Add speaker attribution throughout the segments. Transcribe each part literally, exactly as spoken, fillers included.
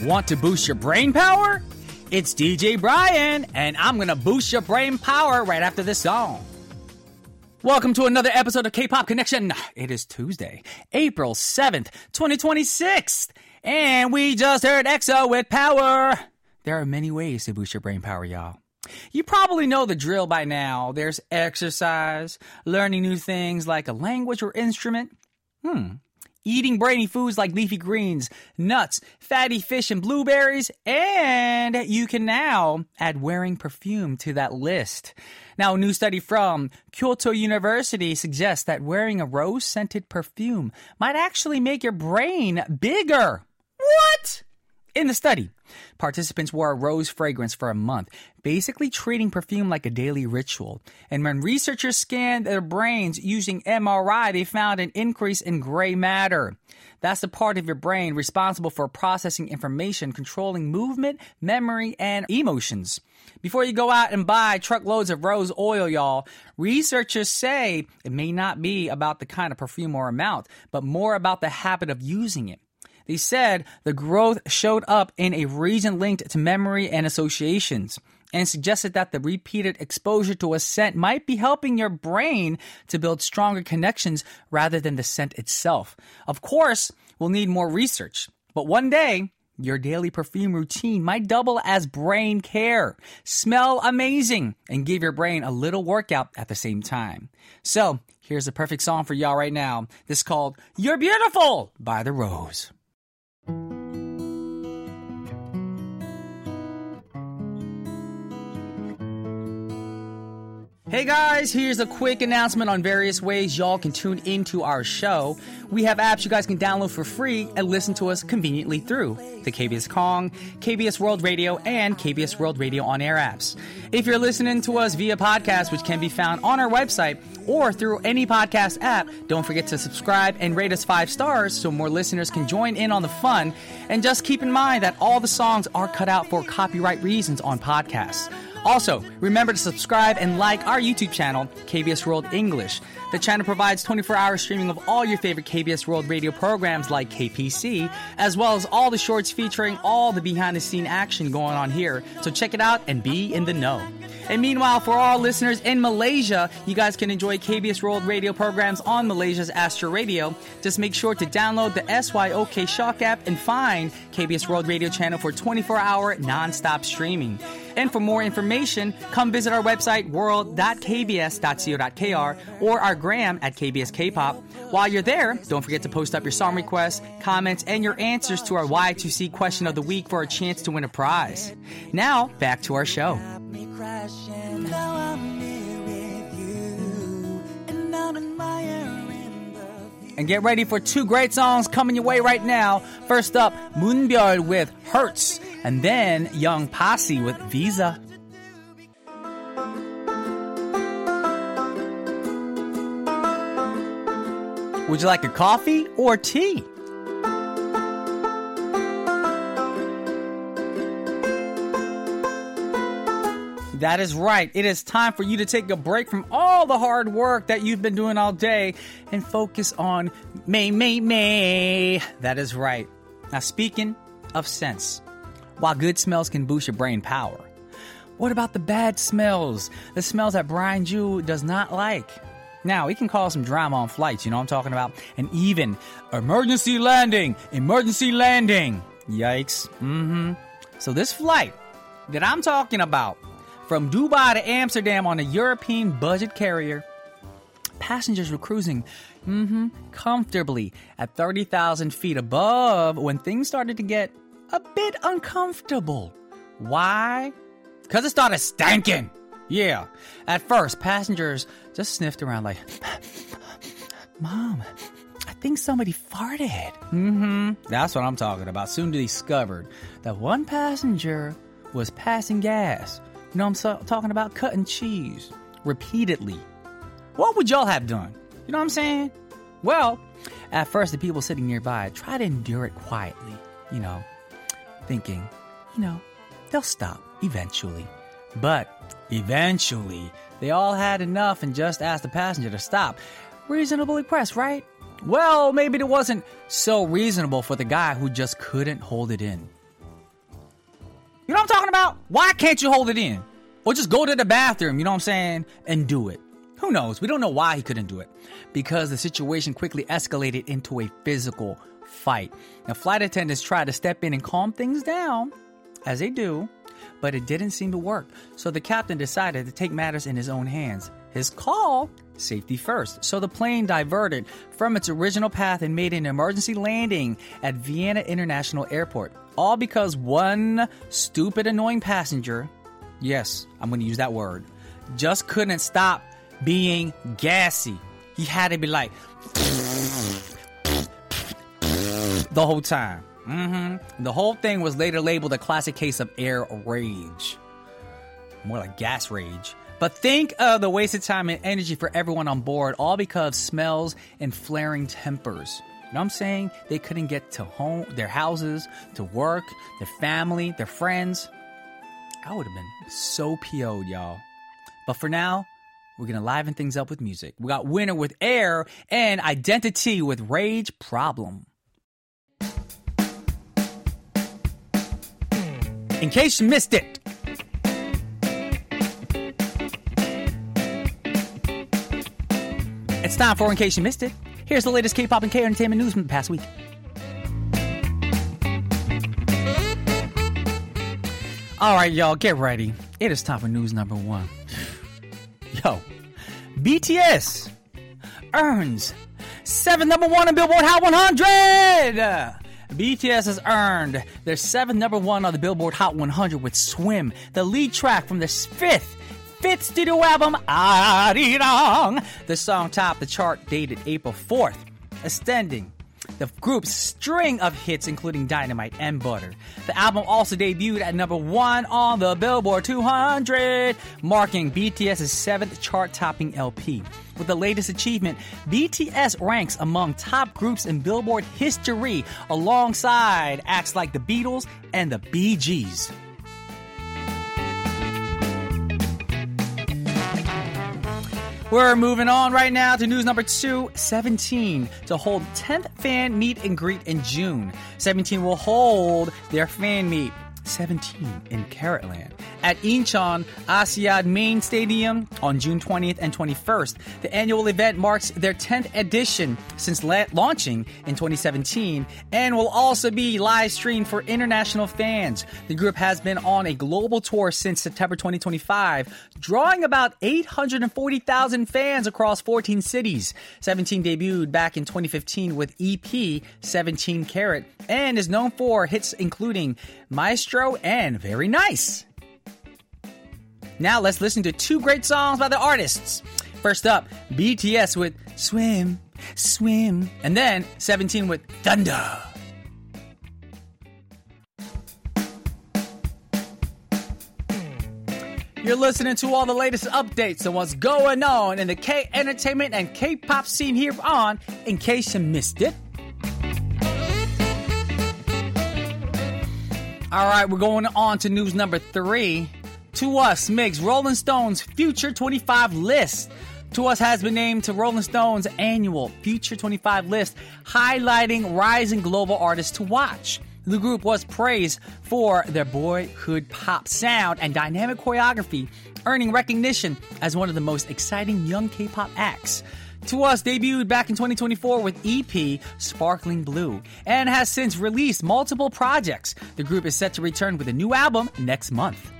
Speaker 1: Want to boost your brain power? It's D J Brian, and I'm going to boost your brain power right after this song. Welcome to another episode of K-Pop Connection. It is Tuesday, April seventh, twenty twenty-six, and we just heard E X O with Power. There are many ways to boost your brain power, y'all. You probably know the drill by now. There's exercise, learning new things like a language or instrument. Hmm. Eating brainy foods like leafy greens, nuts, fatty fish, and blueberries. And you can now add wearing perfume to that list. Now, a new study from Kyoto University suggests that wearing a rose-scented perfume might actually make your brain bigger. What? In the study, participants wore a rose fragrance for a month, basically treating perfume like a daily ritual. And when researchers scanned their brains using M R I, they found an increase in gray matter. That's the part of your brain responsible for processing information, controlling movement, memory, and emotions. Before you go out and buy truckloads of rose oil, y'all, researchers say it may not be about the kind of perfume or amount, but more about the habit of using it. They said the growth showed up in a region linked to memory and associations, and suggested that the repeated exposure to a scent might be helping your brain to build stronger connections rather than the scent itself. Of course, we'll need more research, but one day, your daily perfume routine might double as brain care. Smell amazing and give your brain a little workout at the same time. So, here's a perfect song for y'all right now. This is called You're Beautiful by The Rose. Hey guys, here's a quick announcement on various ways y'all can tune into our show. We have apps you guys can download for free and listen to us conveniently through the K B S Kong, K B S World Radio, and K B S World Radio On Air apps. If you're listening to us via podcast, which can be found on our website or through any podcast app, don't forget to subscribe and rate us five stars so more listeners can join in on the fun. And just keep in mind that all the songs are cut out for copyright reasons on podcasts. Also, remember to subscribe and like our YouTube channel, K B S World English. The channel provides twenty-four hour streaming of all your favorite K B S World Radio programs like K P C, as well as all the shorts featuring all the behind-the-scene action going on here. So check it out and be in the know. And meanwhile, for all listeners in Malaysia, you guys can enjoy K B S World Radio programs on Malaysia's Astro Radio. Just make sure to download the S Y O K Shock app and find K B S World Radio channel for twenty-four hour non-stop streaming. And for more information, come visit our website, world dot k b s dot co dot k r, or our gram at K B S K-Pop. While you're there, don't forget to post up your song requests, comments, and your answers to our Y two C question of the week for a chance to win a prize. Now, back to our show. And get ready for two great songs coming your way right now. First up, Moonbyul with Hurts, and then Young Posse with Visa. Would you like a coffee or tea? That is right. It is time for you to take a break from all the hard work that you've been doing all day and focus on May, May, May. That is right. Now, speaking of scents, while good smells can boost your brain power, what about the bad smells? The smells that Brian Ju does not like. Now, it can cause some drama on flights, you know what I'm talking about? And even emergency landing, emergency landing. Yikes. Mm-hmm. So this flight that I'm talking about, from Dubai to Amsterdam on a European budget carrier, passengers were cruising mm-hmm, comfortably at thirty thousand feet above when things started to get a bit uncomfortable. Why? Because it started stanking. Yeah. At first, passengers just sniffed around like, Mom, I think somebody farted. Mm-hmm. That's what I'm talking about. Soon they discovered that one passenger was passing gas. You know what I'm so- talking about? Cutting cheese repeatedly. What would y'all have done? You know what I'm saying? Well, at first the people sitting nearby tried to endure it quietly, you know, thinking, you know, they'll stop eventually. But eventually, they all had enough and just asked the passenger to stop. Reasonably pressed, right? Well, maybe it wasn't so reasonable for the guy who just couldn't hold it in. You know what I'm talking about? Why can't you hold it in? Or just go to the bathroom, you know what I'm saying, and do it. Who knows? We don't know why he couldn't do it. Because the situation quickly escalated into a physical fight. Now, flight attendants tried to step in and calm things down, as they do, but it didn't seem to work. So the captain decided to take matters in his own hands. His call, safety first. So the plane diverted from its original path and made an emergency landing at Vienna International Airport. All because one stupid, annoying passenger, yes, I'm going to use that word, just couldn't stop being gassy. He had to be like the whole time. Mm-hmm. The whole thing was later labeled a classic case of air rage. More like gas rage. But think of the wasted time and energy for everyone on board, all because of smells and flaring tempers. You know what I'm saying? They couldn't get to home, their houses, to work, their family, their friends. I would have been so P O'd, y'all. But for now, we're going to liven things up with music. We got Winner with Air and Identity with Rage Problem. In case you missed it, it's time for In Case You Missed It. Here's the latest K-pop and K-entertainment news from the past week. All right, y'all, get ready. It is time for news number one. Yo, B T S earns seventh number one on Billboard Hot one hundred. B T S has earned their seventh number one on the Billboard Hot one hundred with Swim, the lead track from their fifth, fifth studio album, Arirang. The song topped the chart dated April fourth, extending the group's string of hits including Dynamite and Butter. The album also debuted at number one on the Billboard two hundred, marking B T S's seventh chart-topping L P. With the latest achievement, B T S ranks among top groups in Billboard history, alongside acts like the Beatles and the Bee Gees. We're moving on right now to news number two. seventeen to hold tenth fan meet and greet in June. seventeen will hold their fan meet, seventeen in Carrotland, at Incheon Asiad Main Stadium on June twentieth and twenty-first. The annual event marks their tenth edition since la- launching in twenty seventeen and will also be live streamed for international fans. The group has been on a global tour since September twenty twenty-five, drawing about eight hundred forty thousand fans across fourteen cities. seventeen debuted back in twenty fifteen with E P seventeen Carat and is known for hits including Maestro and Very Nice. Now let's listen to two great songs by the artists. First up, B T S with Swim, Swim, and then seventeen with Thunder. You're listening to all the latest updates on what's going on in the K-entertainment and K-pop scene here on In Case You Missed It. All right, we're going on to news number three. To Us makes Rolling Stone's Future twenty-five list. To Us has been named to Rolling Stone's annual Future twenty-five list, highlighting rising global artists to watch. The group was praised for their boyhood pop sound and dynamic choreography, earning recognition as one of the most exciting young K-pop acts. To Us debuted back in twenty twenty-four with E P Sparkling Blue and has since released multiple projects. The group is set to return with a new album next month.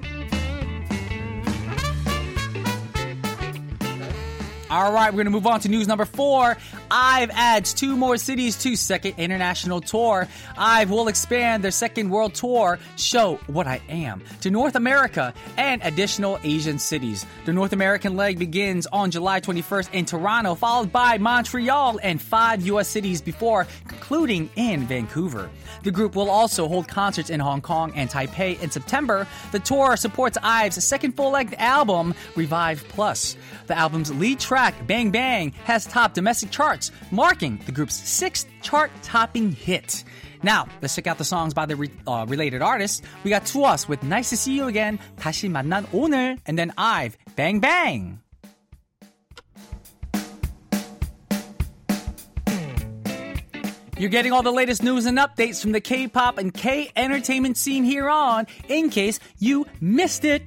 Speaker 1: All right, we're going to move on to news number four. IVE adds two more cities to second international tour. IVE will expand their second world tour, Show What I Am, to North America and additional Asian cities. The North American leg begins on July twenty-first in Toronto, followed by Montreal and five U S cities before concluding in Vancouver. The group will also hold concerts in Hong Kong and Taipei in September. The tour supports IVE's second full-length album, Revive Plus. The album's lead track, Bang Bang, has topped domestic charts, marking the group's sixth chart-topping hit. Now, let's check out the songs by the re- uh, related artists. We got To Us with Nice to See You Again, 다시 만난 오늘, and then IVE, Bang Bang. You're getting all the latest news and updates from the K-pop and K-entertainment scene here on, in case you missed it.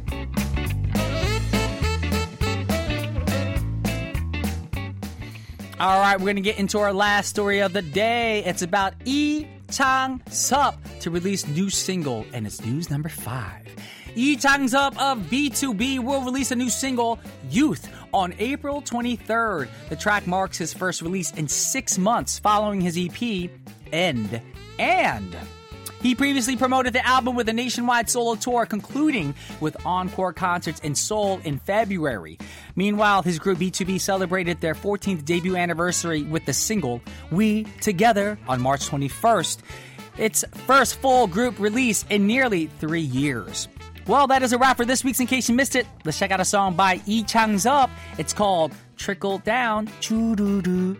Speaker 1: All right, we're going to get into our last story of the day. It's about Lee Chang-sup to release new single, and it's news number five. Lee Chang-sup of B two B will release a new single, Youth, on April twenty-third. The track marks his first release in six months following his E P, End. And he previously promoted the album with a nationwide solo tour, concluding with encore concerts in Seoul in February. Meanwhile, his group B two B celebrated their fourteenth debut anniversary with the single, We Together, on March twenty-first. Its first full group release in nearly three years. Well, that is a wrap for this week's In Case You Missed It. Let's check out a song by Lee Chang-sup. It's called Trickle Down. Choo-doo-doo.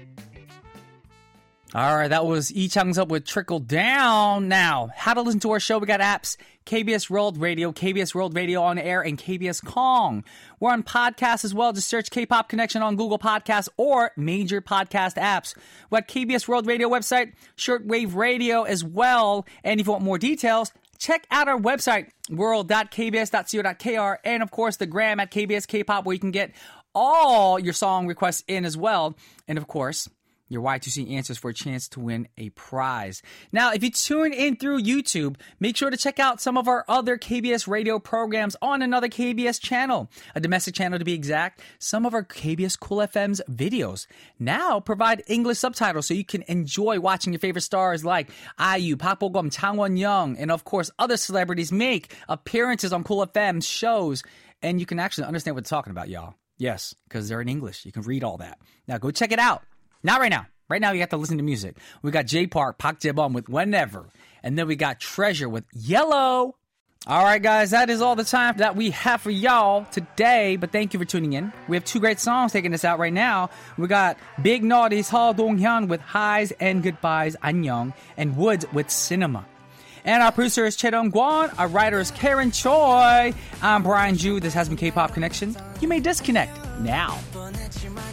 Speaker 1: All right, that was Lee Chang-sup with Trickle Down. Now, how to listen to our show? We got apps, K B S World Radio, K B S World Radio On Air, and K B S Kong. We're on podcasts as well. Just search K-Pop Connection on Google Podcasts or major podcast apps. We got K B S World Radio website, shortwave radio as well. And if you want more details, check out our website, world dot k b s dot co dot k r, and of course the gram at K B S K-Pop, where you can get all your song requests in as well. And of course, your Y two C answers for a chance to win a prize. Now, if you tune in through YouTube, make sure to check out some of our other K B S radio programs on another K B S channel, a domestic channel to be exact. Some of our K B S Cool F M's videos now provide English subtitles so you can enjoy watching your favorite stars like I U, Park Bo-gum, Chang Won-young, and of course other celebrities make appearances on Cool F M's shows, and you can actually understand what they're talking about, y'all. Yes, because they're in English. You can read all that. Now go check it out. Not right now. Right now, you have to listen to music. We got J Park, Park Jae-bum with Whenever. And then we got Treasure with Yellow. All right, guys, that is all the time that we have for y'all today. But thank you for tuning in. We have two great songs taking us out right now. We got Big Naughty's Ha Dong-hyun with Highs and Goodbyes, Annyeong. And Woods with Cinema. And our producer is Chae Dong-kwon. Our writer is Karen Choi. I'm Brian Ju. This has been K-Pop Connection. You may disconnect now.